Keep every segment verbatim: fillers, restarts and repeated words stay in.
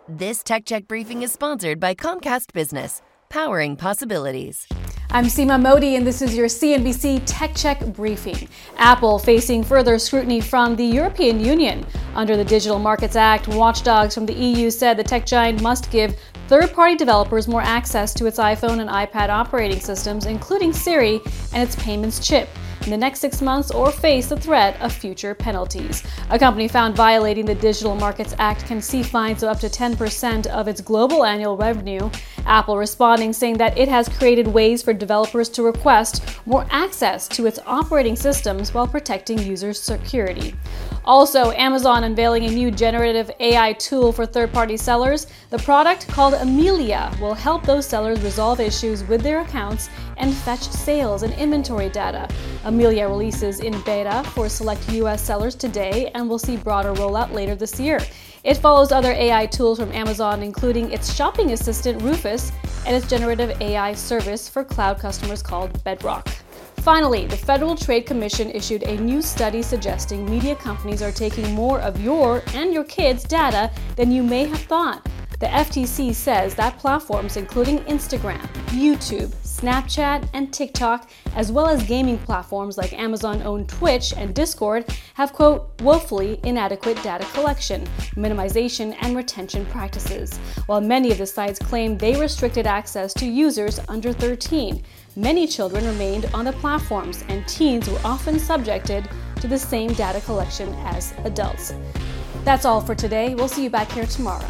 This Tech Check briefing is sponsored by Comcast Business, powering possibilities. I'm Seema Modi, and this is your C N B C Tech Check briefing. Apple facing further scrutiny from the European Union. Under the Digital Markets Act, watchdogs from the E U said the tech giant must give third-party developers more access to its iPhone and iPad operating systems, including Siri and its payments chip, in the next six months or face the threat of future penalties. A company found violating the Digital Markets Act can see fines of up to ten percent of its global annual revenue. Apple responding, saying that it has created ways for developers to request more access to its operating systems while protecting users' security. Also, Amazon unveiling a new generative A I tool for third-party sellers. The product, called Amelia, will help those sellers resolve issues with their accounts and fetch sales and inventory data. Amelia releases in beta for select U S sellers today and will see broader rollout later this year. It follows other A I tools from Amazon, including its shopping assistant Rufus and its generative A I service for cloud customers called Bedrock. Finally, the Federal Trade Commission issued a new study suggesting media companies are taking more of your and your kids' data than you may have thought. The F T C says that platforms including Instagram, YouTube, Snapchat, and TikTok, as well as gaming platforms like Amazon-owned Twitch and Discord, have, quote, woefully inadequate data collection, minimization, and retention practices. While many of the sites claim they restricted access to users under thirteen, many children remained on the platforms, and teens were often subjected to the same data collection as adults. That's all for today. We'll see you back here tomorrow.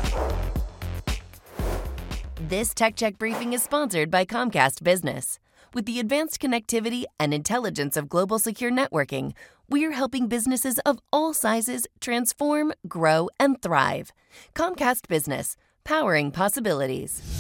This Tech Check briefing is sponsored by Comcast Business. With the advanced connectivity and intelligence of global secure networking, we're helping businesses of all sizes transform, grow, and thrive. Comcast Business, powering possibilities.